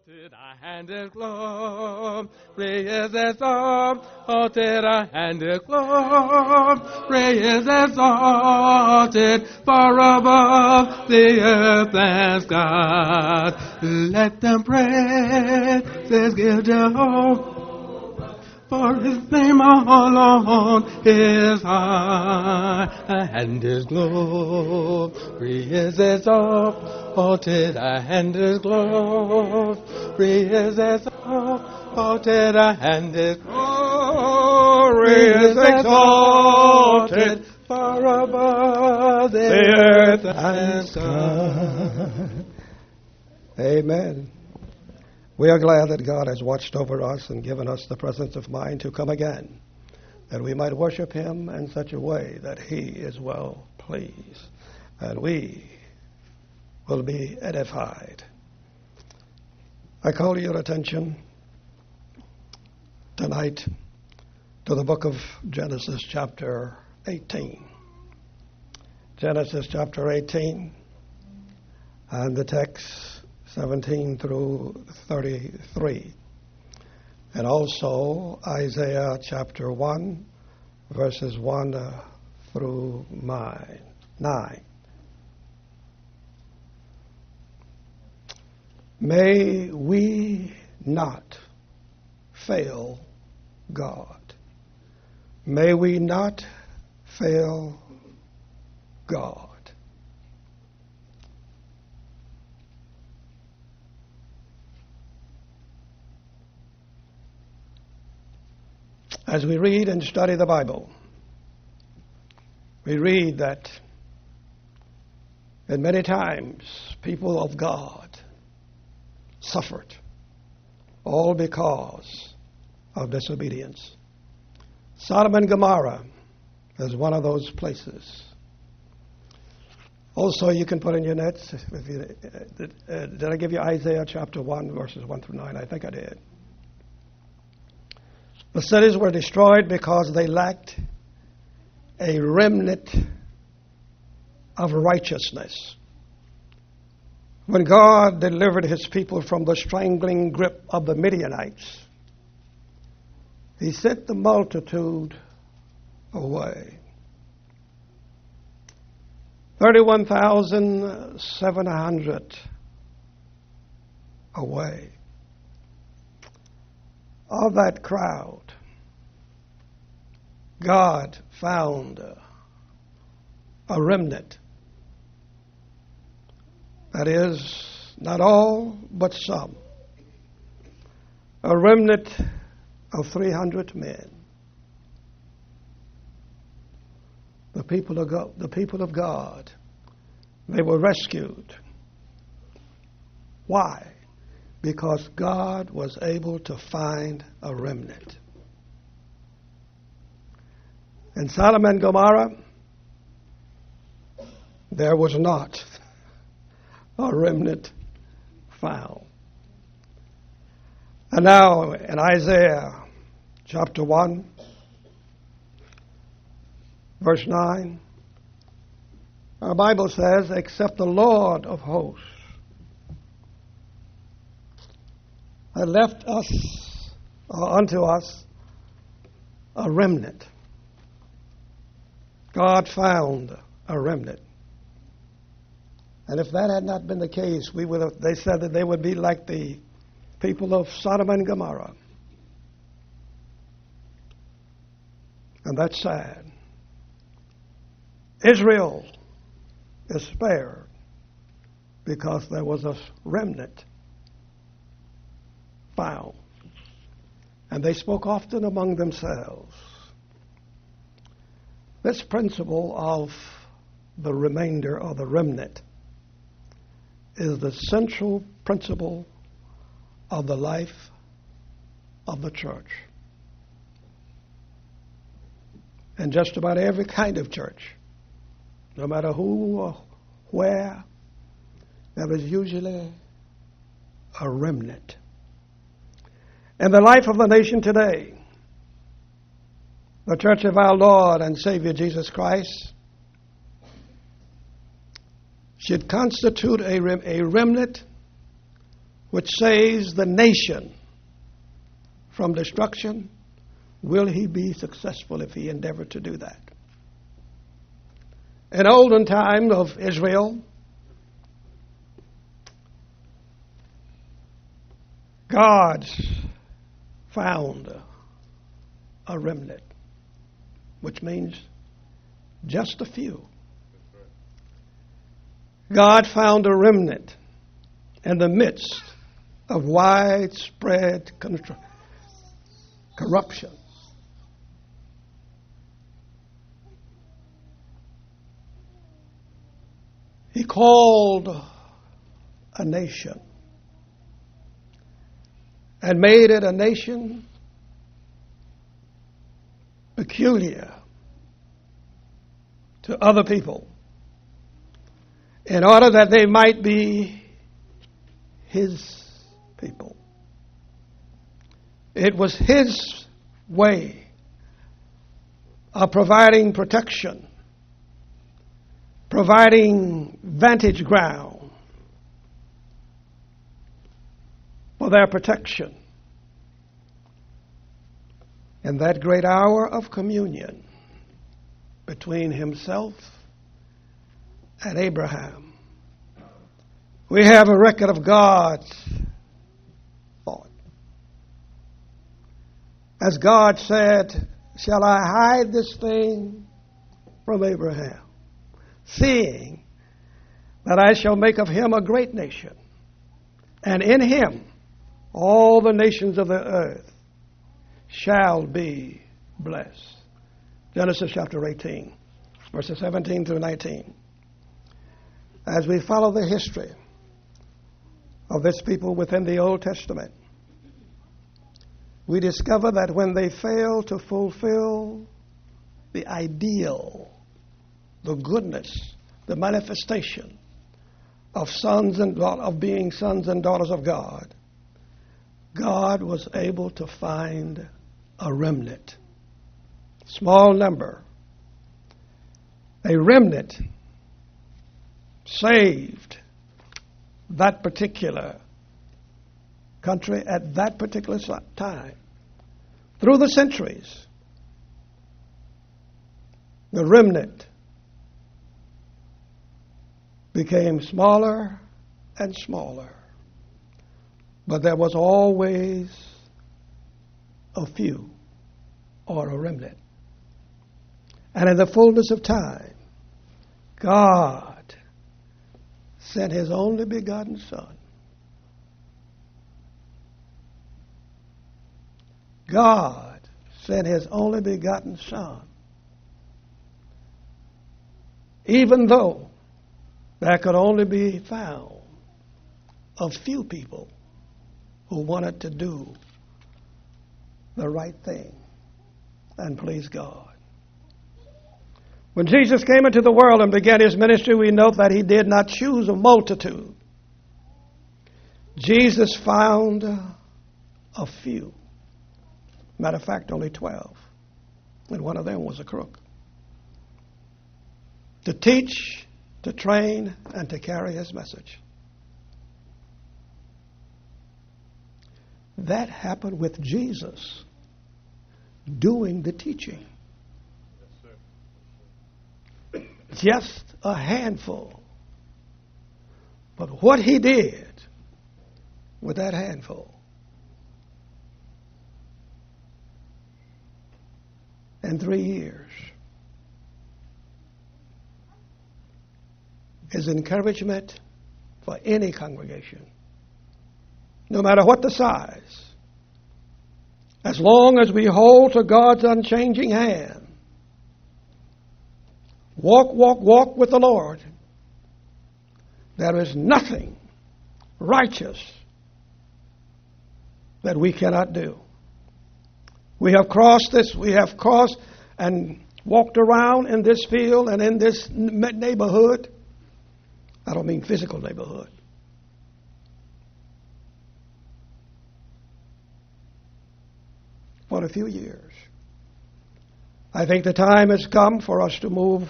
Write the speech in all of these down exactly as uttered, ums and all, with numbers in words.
to thy hand is glory is exalted, thy hand is glory is exalted, far above the earth and sky. Let them praises give Jehovah, for his name alone is high, and his glory is exalted, and his glory is exalted, and his glory is exalted, far above the earth and sky. Amen. We are glad that God has watched over us and given us the presence of mind to come again, that we might worship him in such a way that he is well pleased, and we will be edified. I call your attention tonight to the book of Genesis chapter eighteen. Genesis chapter eighteen, and the text seventeen through thirty-three. And also Isaiah chapter one, verses one uh, through nine. May we not fail God. May we not fail God. As we read and study the Bible, we read that in many times people of God suffered, all because of disobedience. Sodom and Gomorrah is one of those places. Also, you can put in your notes, if you, uh, did I give you Isaiah chapter one, verses one through nine? I think I did. The cities were destroyed because they lacked a remnant of righteousness. When God delivered his people from the strangling grip of the Midianites, he sent the multitude away. thirty-one thousand seven hundred away. Of that crowd, God found a remnant. That is, not all, but some. A remnant of three hundred men. The people of God, the people of God, they were rescued. Why? Because God was able to find a remnant. In Sodom and Gomorrah, there was not a remnant found. And now in Isaiah chapter one, verse nine, our Bible says, except the Lord of hosts had left us, or unto us, a remnant. God found a remnant. And if that had not been the case, we would have, they said that they would be like the people of Sodom and Gomorrah. And that's sad. Israel is spared because there was a remnant found. And they spoke often among themselves. This principle of the remainder or the remnant is the central principle of the life of the church. And just about every kind of church, no matter who or where, there is usually a remnant. In the life of the nation today, the Church of our Lord and Savior Jesus Christ should constitute a, rem- a remnant which saves the nation from destruction, will he be successful if he endeavored to do that? In olden times of Israel, God found a remnant, which means just a few. God found a remnant in the midst of widespread corruption. He called a nation and made it a nation peculiar to other people in order that they might be his people. It was his way of providing protection, providing vantage ground for their protection in that great hour of communion between himself and Abraham. We have a record of God's thought. As God said, shall I hide this thing from Abraham, seeing that I shall make of him a great nation, and in him all the nations of the earth shall be blessed. Genesis chapter eighteen, verses seventeen through nineteen. As we follow the history of this people within the Old Testament, we discover that when they failed to fulfill the ideal, the goodness, the manifestation of sons and of being sons and daughters of God, God was able to find a remnant, small number, a remnant saved that particular country at that particular time. Through the centuries, the remnant became smaller and smaller, but there was always a few or a remnant. And in the fullness of time, God sent his only begotten Son. God sent his only begotten Son. Even though there could only be found a few people who wanted to do the right thing and please God. When Jesus came into the world and began his ministry, we note that he did not choose a multitude. Jesus found a few. Matter of fact, only twelve. And one of them was a crook. To teach, to train, and to carry his message. That happened with Jesus doing the teaching. Just a handful. But what he did with that handful in three years is encouragement for any congregation, no matter what the size, as long as we hold to God's unchanging hand. Walk, walk, walk with the Lord. There is nothing righteous that we cannot do. We have crossed this, we have crossed and walked around in this field and in this neighborhood. I don't mean physical neighborhood. For a few years. I think the time has come for us to move,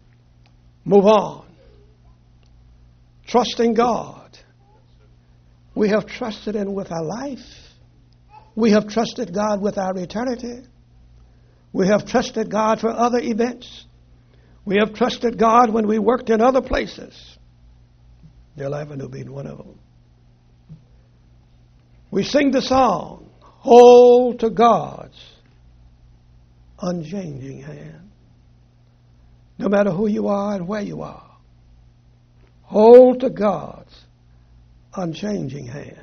move on, trusting God We have trusted Him with our life. We have trusted God with our eternity. We have trusted God for other events. We have trusted God when we worked in other places. Dale Avenue being one of them. We sing the song, hold to God's unchanging hand. No matter who you are and where you are, hold to God's unchanging hand.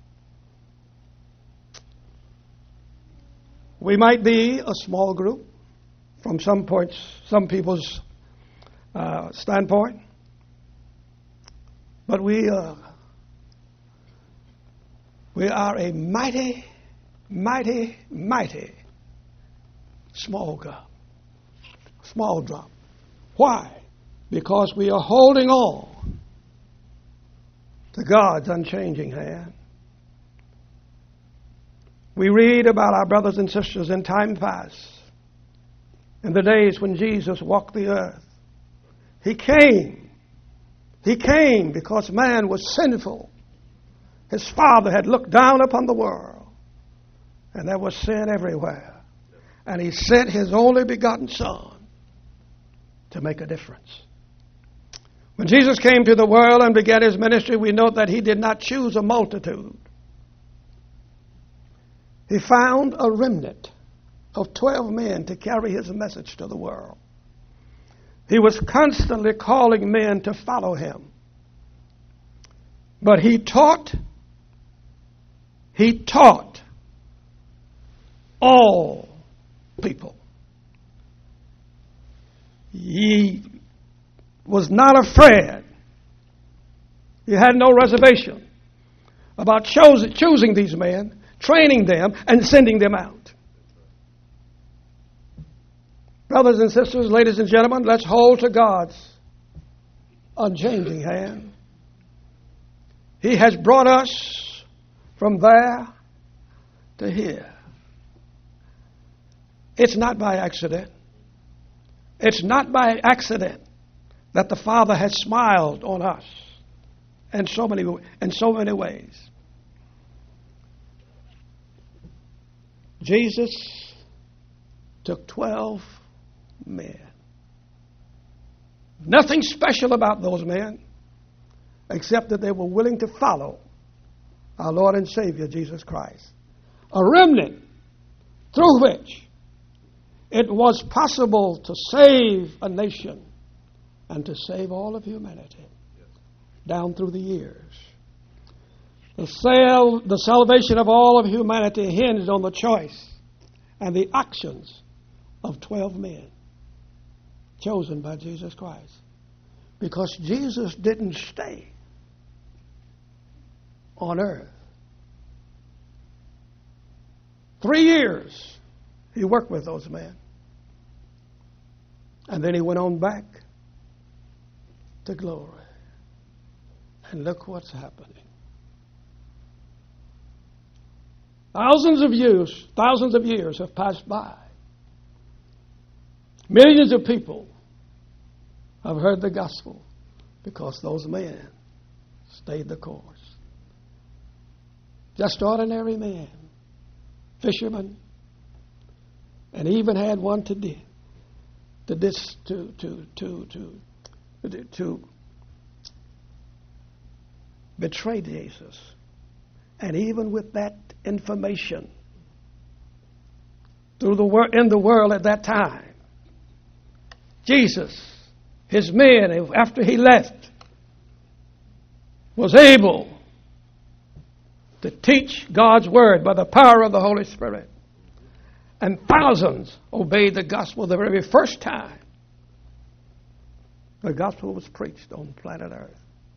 We might be a small group from some points, some people's uh, standpoint, but we uh, we are a mighty, mighty, mighty small drop. Small drop. Why? Because we are holding on to God's unchanging hand. We read about our brothers and sisters in time past, in the days when Jesus walked the earth. He came. He came because man was sinful. His Father had looked down upon the world, and there was sin everywhere. And He sent His only begotten Son to make a difference. When Jesus came to the world and began His ministry, we note that He did not choose a multitude. He found a remnant of twelve men to carry His message to the world. He was constantly calling men to follow Him. But He taught, He taught all people. He was not afraid. He had no reservation about choosing, choosing these men, training them, and sending them out. Brothers and sisters, ladies and gentlemen, let's hold to God's unchanging hand. He has brought us from there to here. It's not by accident. It's not by accident that the Father has smiled on us in so many, in so many ways. Jesus took twelve men. Nothing special about those men except that they were willing to follow our Lord and Savior Jesus Christ. A remnant through which it was possible to save a nation and to save all of humanity down through the years. The, sal- the salvation of all of humanity hinged on the choice and the actions of twelve men chosen by Jesus Christ. Because Jesus didn't stay on earth. Three years He worked with those men. And then He went on back to glory. And look what's happening. Thousands of years, thousands of years have passed by. Millions of people have heard the gospel because those men stayed the course. Just ordinary men, fishermen, and even had one to di- to dis- to to to to to betray Jesus. And even with that information through the wor- in the world at that time, Jesus, His men, after He left, was able to teach God's Word by the power of the Holy Spirit. And thousands obeyed the gospel the very first time the gospel was preached on planet Earth.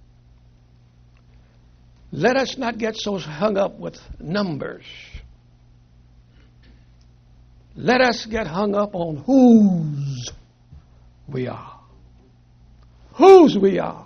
Let us not get so hung up with numbers. Let us get hung up on whose we are. Whose we are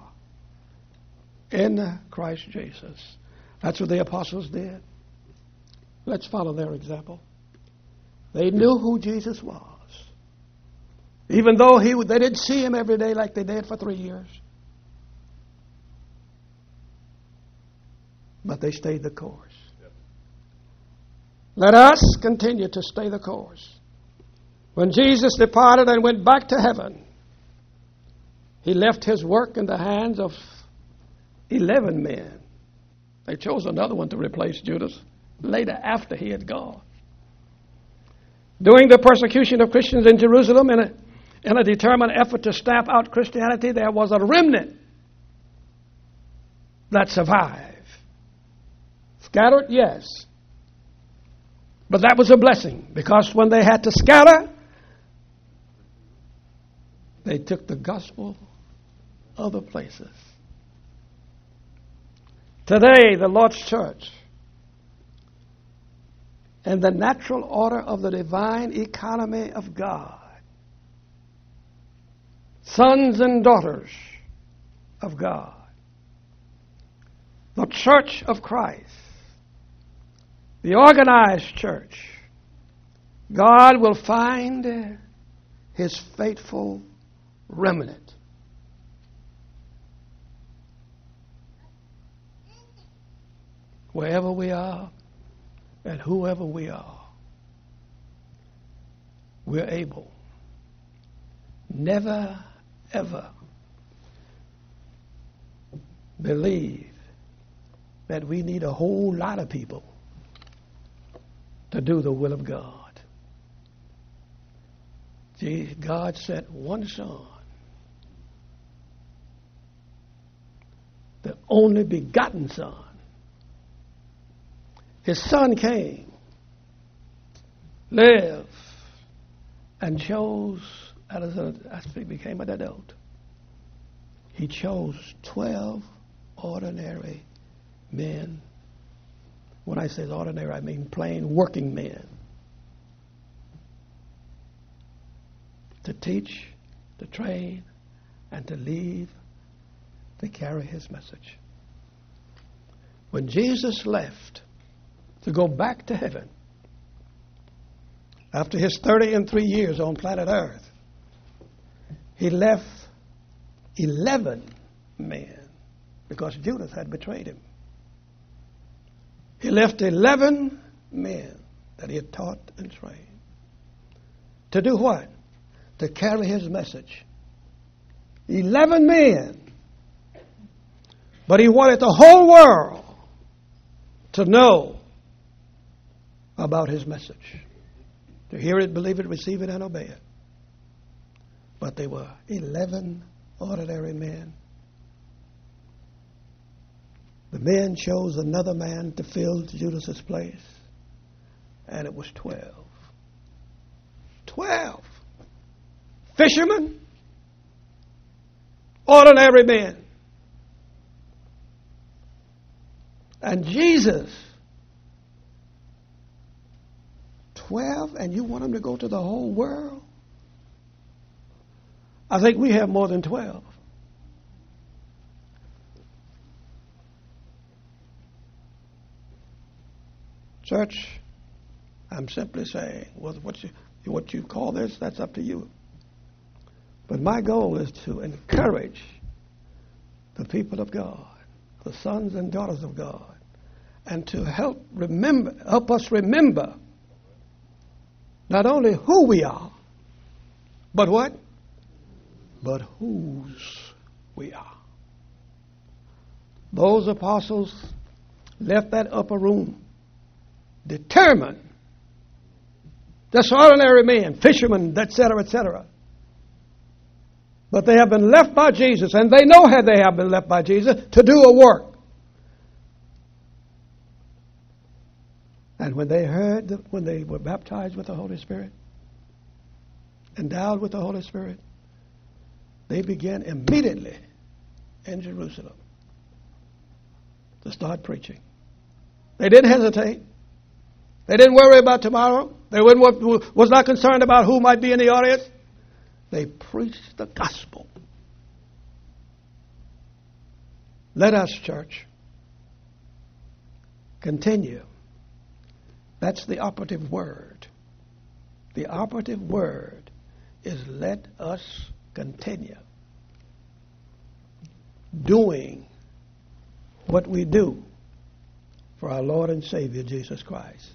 in Christ Jesus. That's what the apostles did. Let's follow their example. They knew who Jesus was. Even though he, they didn't see Him every day like they did for three years. but they stayed the course. Let us continue to stay the course. When Jesus departed and went back to heaven, he left his work in the hands of eleven men. They chose another one to replace Judas later after he had gone. During the persecution of Christians in Jerusalem, in a, in a determined effort to stamp out Christianity, there was a remnant that survived. Scattered, yes. But that was a blessing, because when they had to scatter, they took the gospel other places. Today, the Lord's church, in the natural order of the divine economy of God, sons and daughters of God, the church of Christ, the organized church, God will find his faithful remnant. Wherever we are and whoever we are, we're able. Never, ever believe that we need a whole lot of people to do the will of God. See, God sent one Son, the only begotten Son. His Son came, lived, and chose, as he became an adult, he chose twelve ordinary men. When I say ordinary, I mean plain working men, to teach, to train, and to lead, to carry his message. When Jesus left to go back to heaven, after his thirty and three years on planet Earth, he left eleven men, because Judas had betrayed him. He left eleven men that he had taught and trained. To do what? To carry his message. Eleven men. But he wanted the whole world to know about his message. To hear it, believe it, receive it, and obey it. But they were eleven ordinary men. The men chose another man to fill Judas's place, and it was twelve. Twelve. Fishermen, ordinary men. And Jesus, twelve, and you want him to go to the whole world? I think we have more than twelve. Church, I'm simply saying, well, what you, what you call this, that's up to you. But my goal is to encourage the people of God, the sons and daughters of God, and to help remember, help us remember not only who we are, but what? But whose we are. Those apostles left that upper room determined, just ordinary men, fishermen, et cetera, et cetera. But they have been left by Jesus, and they know how they have been left by Jesus, to do a work. And when they heard, that when they were baptized with the Holy Spirit, endowed with the Holy Spirit, they began immediately in Jerusalem to start preaching. They didn't hesitate. They didn't worry about tomorrow. They was not concerned about who might be in the audience. They preached the gospel. Let us, church, continue. That's the operative word. The operative word is let us continue doing what we do for our Lord and Savior, Jesus Christ.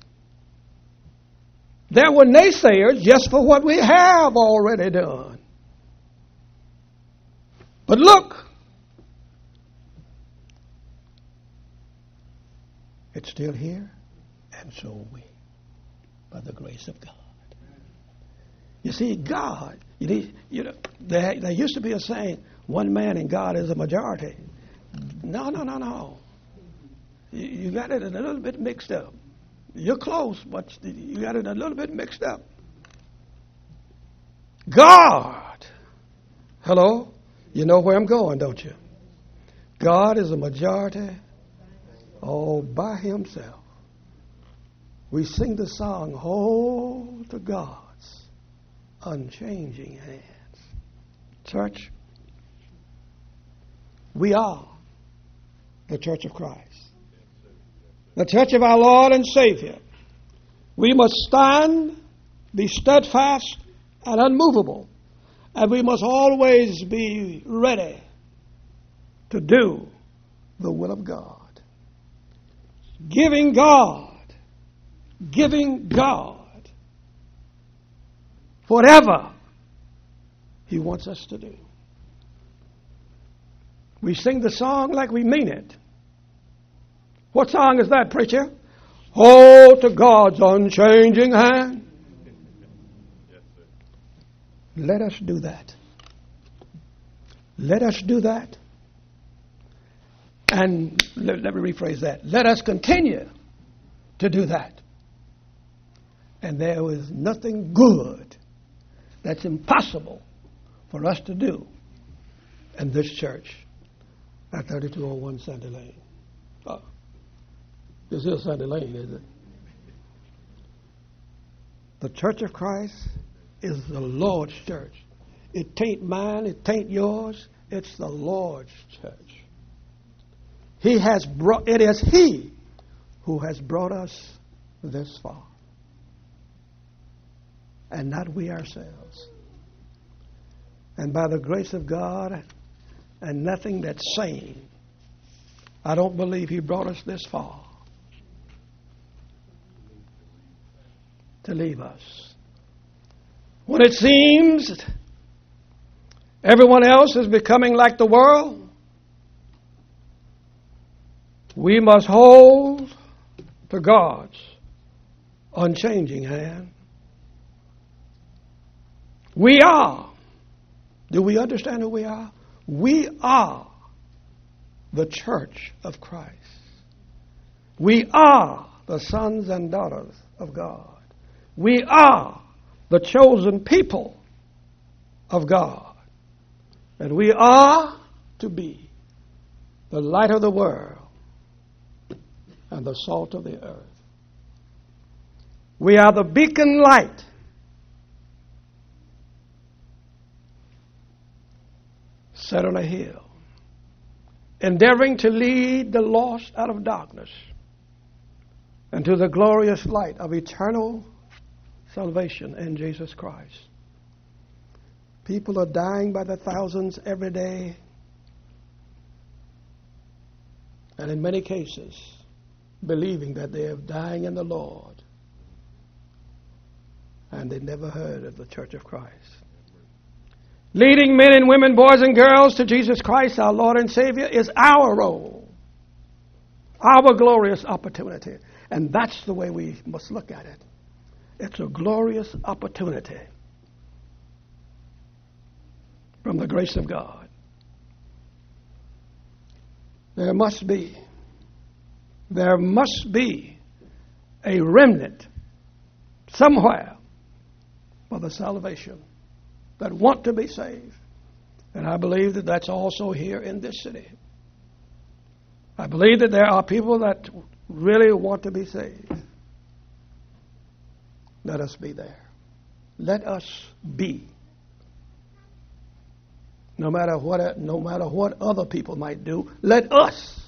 There were naysayers just for what we have already done. But look, it's still here, and so are we, by the grace of God. You see, God, you, need, you know, there, there used to be a saying, one man in God is a majority. No, no, no, no. You, you got it a little bit mixed up. You're close, but you got it a little bit mixed up. God, hello? You know where I'm going, don't you? God is a majority all by himself. We sing the song, hold to God's unchanging hands. Church, we are the church of Christ. The church of our Lord and Savior. We must stand, be steadfast and unmovable. And we must always be ready to do the will of God. Giving God, giving God whatever he wants us to do. We sing the song like we mean it. What song is that, preacher? Hold to God's unchanging hand. Let us do that. Let us do that. And let, let me rephrase that. Let us continue to do that. And there is nothing good that's impossible for us to do in this church at thirty-two oh one Sandy Lane. Oh, this is Sandy Lane, isn't it? The Church of Christ is the Lord's church. It ain't mine, it ain't yours, it's the Lord's church. He has brought, it is He who has brought us this far. And not we ourselves. And by the grace of God and nothing that's sane, I don't believe He brought us this far to leave us. When it seems everyone else is becoming like the world, we must hold to God's unchanging hand. We are. Do we understand who we are? We are the church of Christ. We are the sons and daughters of God. We are the chosen people of God. And we are to be the light of the world and the salt of the earth. We are the beacon light set on a hill, endeavoring to lead the lost out of darkness and to the glorious light of eternal salvation in Jesus Christ. People are dying by the thousands every day, and in many cases, believing that they are dying in the Lord, and they never heard of the Church of Christ. Leading men and women, boys and girls to Jesus Christ, our Lord and Savior, is our role, our glorious opportunity. And that's the way we must look at it. It's a glorious opportunity from the grace of God. There must be, there must be a remnant somewhere for the salvation that want to be saved. And I believe that that's also here in this city. I believe that there are people that really want to be saved. Let us be there. Let us be. No matter what, no matter what other people might do, let us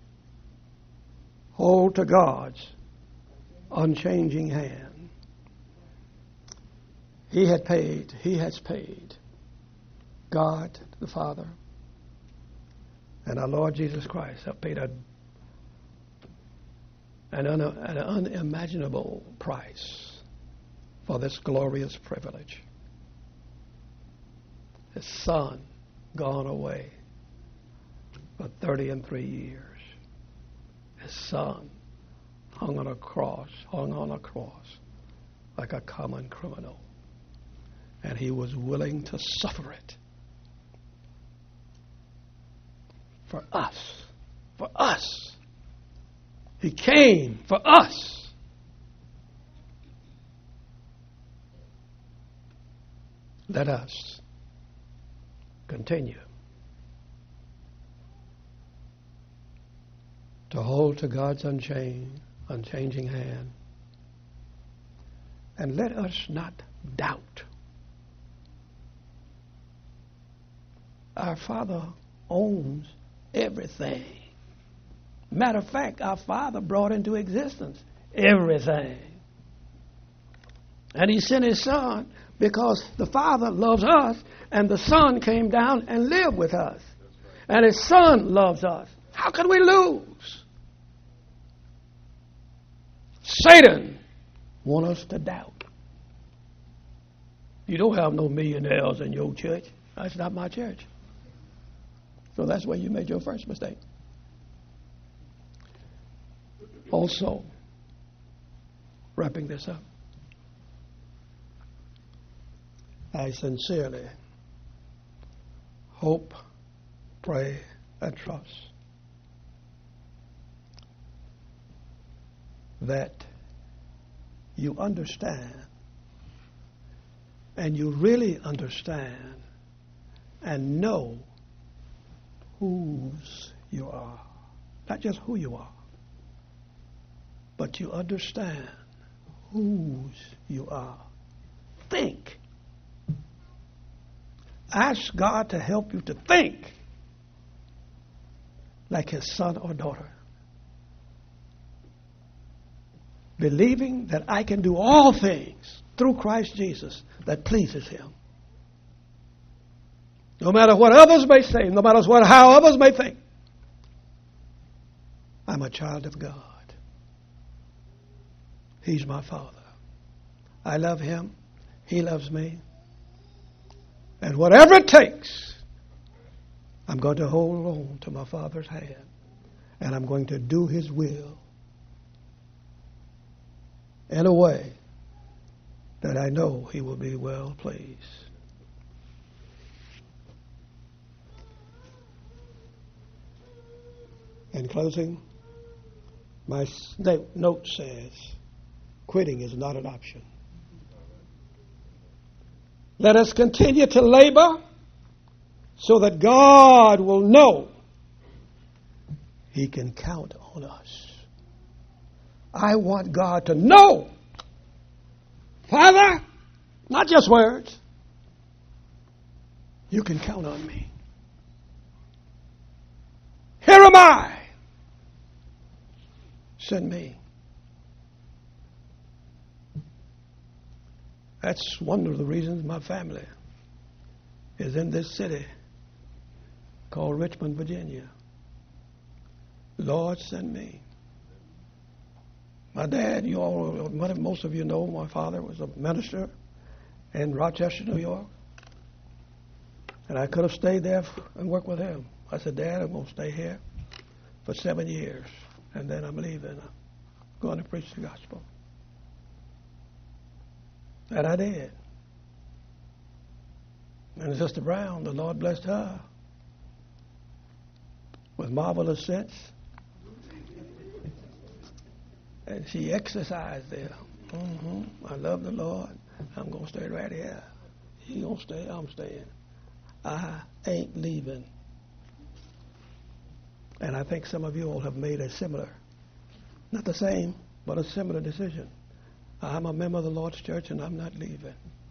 hold to God's unchanging hand. He had paid, He has paid. God the Father and our Lord Jesus Christ have paid a an, un, an unimaginable price for this glorious privilege. His son gone away for thirty and three years. His son hung on a cross, hung on a cross like a common criminal. And he was willing to suffer it for us. For us. He came for us. Let us continue to hold to God's unchanging, unchanging hand. And let us not doubt. Our Father owns everything. Matter of fact, our Father brought into existence everything. And He sent His Son because the Father loves us, and the Son came down and lived with us. And His Son loves us. How can we lose? Satan wants us to doubt. You don't have no millionaires in your church. That's not my church. So that's where you made your first mistake. Also, wrapping this up, I sincerely hope, pray, and trust that you understand, and you really understand and know whose you are. Not just who you are, but you understand whose you are. Think. Ask God to help you to think like His son or daughter. Believing that I can do all things through Christ Jesus that pleases Him. No matter what others may say, no matter what how others may think, I'm a child of God. He's my Father. I love Him. He loves me. And whatever it takes, I'm going to hold on to my Father's hand. And I'm going to do His will in a way that I know He will be well pleased. In closing, my note says, quitting is not an option. Let us continue to labor so that God will know He can count on us. I want God to know, Father, not just words, you can count on me. Here am I. Send me. That's one of the reasons my family is in this city called Richmond, Virginia. Lord, send me. My dad, you all, most of you know, my father was a minister in Rochester, New York. And I could have stayed there and worked with him. I said, Dad, I'm going to stay here for seven years. And then I'm leaving. I'm going to preach the gospel. And I did. And Sister Brown, the Lord blessed her with marvelous sense. And she exercised there. Mm-hmm. I love the Lord. I'm going to stay right here. He going to stay, I'm staying. I ain't leaving. And I think some of you all have made a similar, not the same, but a similar decision. I'm a member of the Lord's church and I'm not leaving.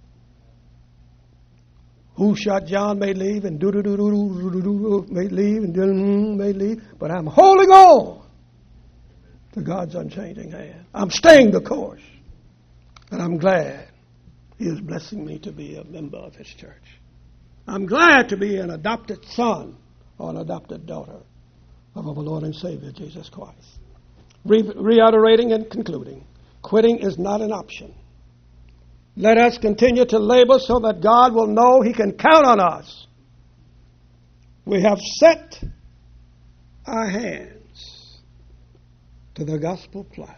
Who shot John may leave and do do do do do do do may leave and do may leave, but I'm holding on to God's unchanging hand. I'm staying the course, and I'm glad He is blessing me to be a member of His church. I'm glad to be an adopted son or an adopted daughter of our Lord and Savior Jesus Christ. Re- reiterating and concluding, quitting is not an option. Let us continue to labor so that God will know He can count on us. We have set our hands to the gospel plow,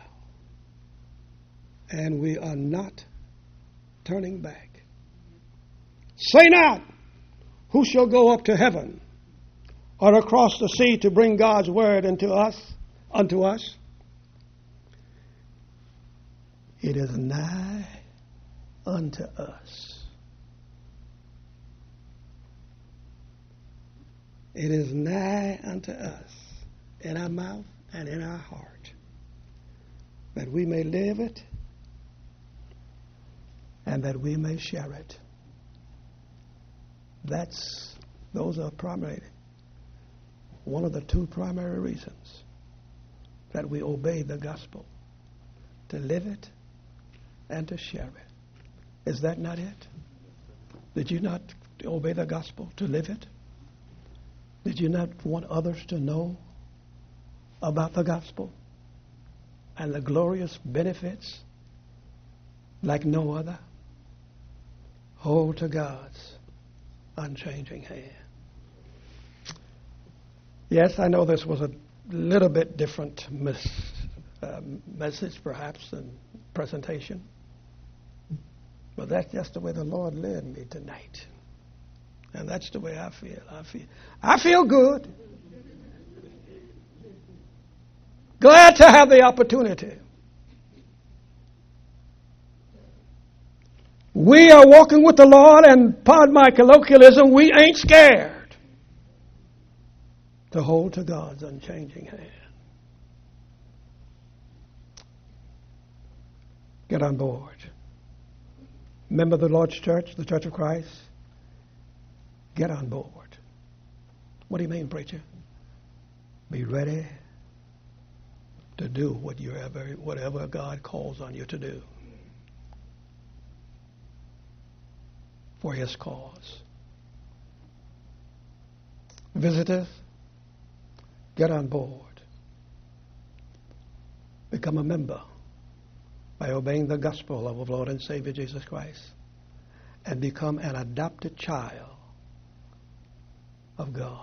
and we are not turning back. Say not, who shall go up to heaven or across the sea to bring God's word unto us, unto us? It is nigh unto us. It is nigh unto us, in our mouth and in our heart, that we may live it and that we may share it. That's, those are primary, one of the two primary reasons that we obey the gospel, to live it and to share it. Is that not it? Did you not obey the gospel to live it? Did you not want others to know about the gospel and the glorious benefits like no other? Hold to God's unchanging hand. Yes, I know this was a little bit different mes- uh, message, perhaps, than presentation. But that's just the way the Lord led me tonight. And that's the way I feel. I feel, I feel good. Glad to have the opportunity. We are walking with the Lord, and pardon my colloquialism, we ain't scared to hold to God's unchanging hand. Get on board. Remember the Lord's church, the Church of Christ? Get on board. What do you mean, preacher? Be ready to do what you ever, whatever God calls on you to do for His cause. Visitors, get on board. Become a member by obeying the gospel of our Lord and Savior Jesus Christ, and become an adopted child of God.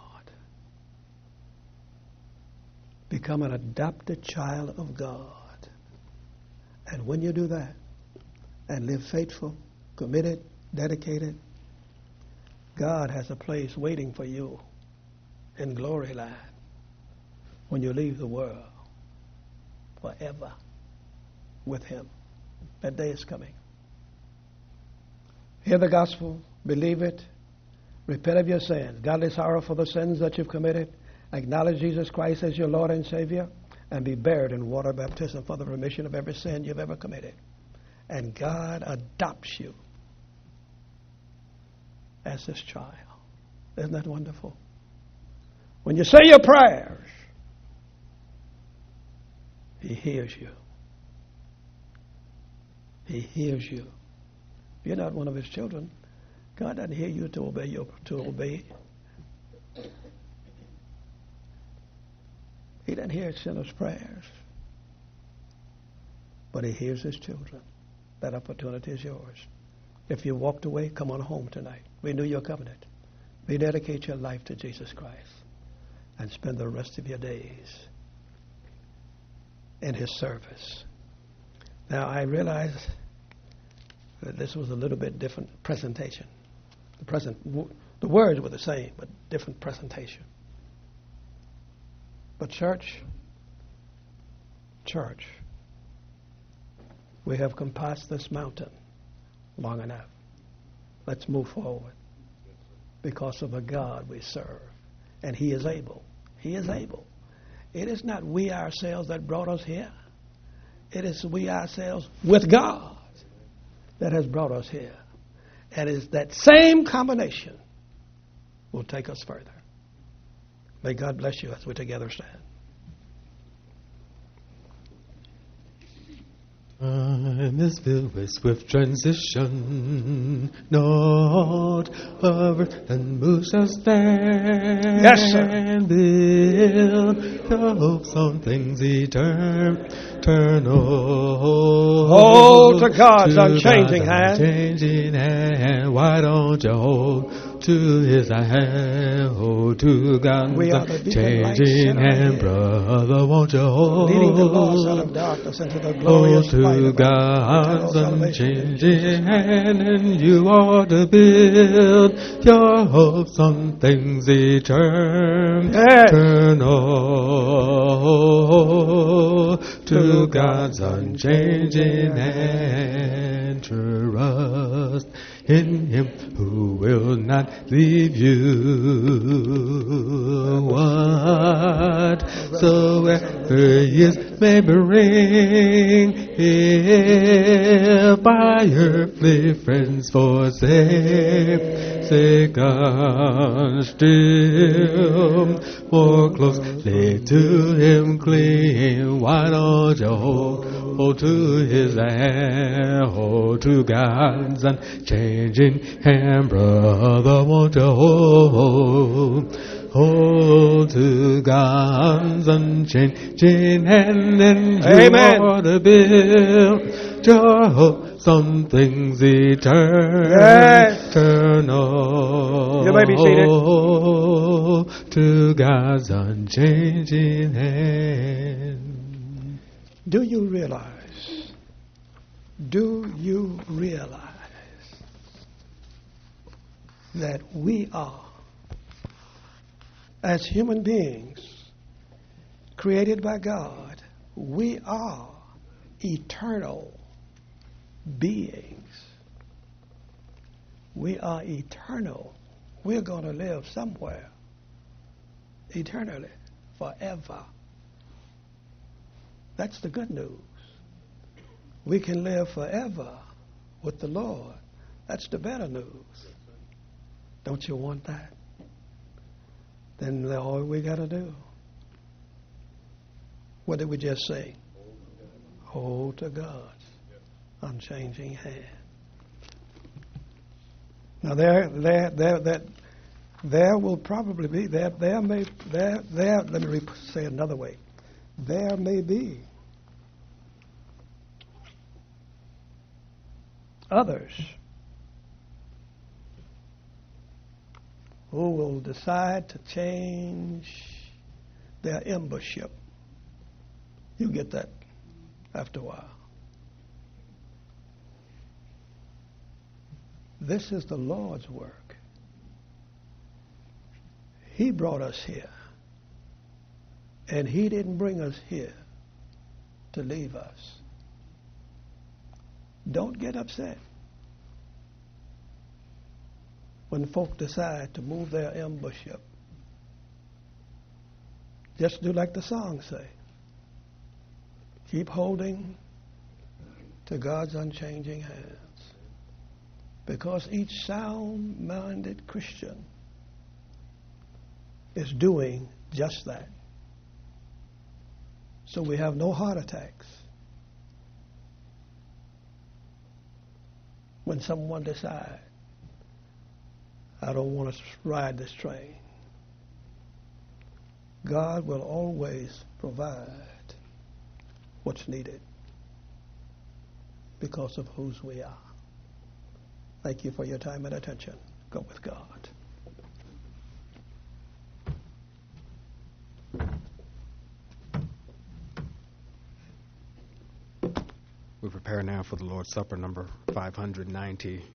Become an adopted child of God. And when you do that and live faithful, committed, dedicated, God has a place waiting for you in glory land when you leave the world forever with Him. That day is coming. Hear the gospel, believe it, repent of your sins, godly sorrow for the sins that you've committed, acknowledge Jesus Christ as your Lord and Savior, and be buried in water baptism for the remission of every sin you've ever committed. And God adopts you as His child. Isn't that wonderful? When you say your prayers, He hears you. He hears you. If you're not one of His children, God doesn't hear you to obey your, to obey. He doesn't hear sinners' prayers, but He hears His children. That opportunity is yours. If you walked away, come on home tonight. Renew your covenant. Rededicate your life to Jesus Christ and spend the rest of your days in His service. Now, I realize that this was a little bit different presentation. The present, the words were the same, but different presentation. But church, church, we have compassed this mountain long enough. Let's move forward because of the God we serve. And He is able. He is able. It is not we ourselves that brought us here. It is we ourselves with God that has brought us here. And it's that same combination will take us further. May God bless you as we together stand. Time is filled with swift transition, not of earth and moon shall stand. Yes, sir. Build your hopes on things eternal. Hold to God's unchanging hand. Unchanging hand. Why don't you hold to His hand? Hold to God's We are the beacon lights unchanging in our hand, head, brother. Won't you hold? leading the lost out of darkness into the Hold glorious light to of God's eternal salvation. unchanging hand, and you ought to build your hopes on things eternal. Yes. Eternal to God's unchanging hand. Trust in Him who will not leave you. Whatsoever years may bring, if by earthly friends forsake, say God still more closely to Him cling. Why don't you hold, hold to His hand, hold to God's unchanging hand, brother? Won't you hold, hold to God's unchanging hand, and you Amen. ought to build your hopes on things eternal. Yes. Eternal. You may be seated. To God's unchanging hand. Do you realize? Do you realize that we are, as human beings, created by God, we are eternal beings. We are eternal. We're going to live somewhere eternally, forever. That's the good news. We can live forever with the Lord. That's the better news. Don't you want that? Then that's all we got to do. What did we just say? Hold to God's unchanging hand. Now there, there, there, that, there will probably be there, there may, there, there. Let me re- say it another way. There may be others who will decide to change their membership. You get that after a while. This is the Lord's work. He brought us here. And He didn't bring us here to leave us. Don't get upset when folk decide to move their membership. Just do like the song say. Keep holding to God's unchanging hands. Because each sound-minded Christian is doing just that. So we have no heart attacks when someone decides, I don't want to ride this train. God will always provide what's needed because of whose we are. Thank you for your time and attention. Go with God. We prepare now for the Lord's Supper, number five hundred ninety.